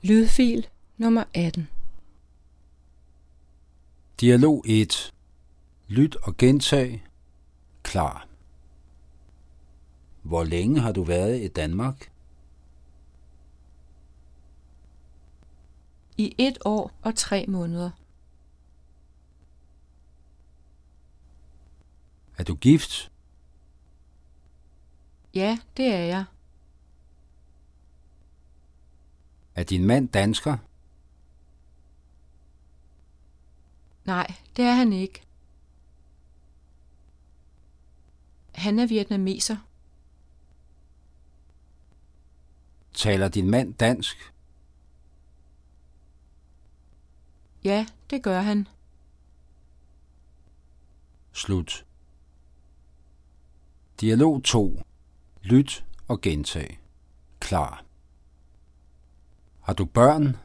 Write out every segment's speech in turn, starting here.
Lydfil nummer 18. Dialog 1. Lyt og gentag. Klar. Hvor længe har du været i Danmark? I 1 år og 3 måneder. Er du gift? Ja, det er jeg. Er din mand dansker? Nej, det er han ikke. Han er vietnameser. Taler din mand dansk? Ja, det gør han. Slut. Dialog 2. Lyt og gentag. Klar. Har du børn?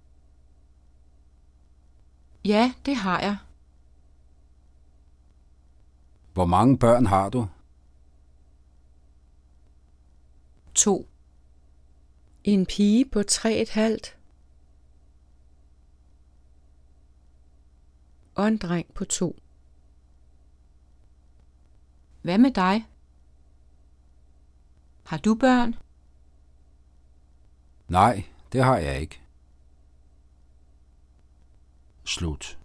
Ja, det har jeg. Hvor mange børn har du? 2. En pige på 3,5 og en dreng på 2. Hvad med dig? Har du børn? Nej, det har jeg ikke. Slut.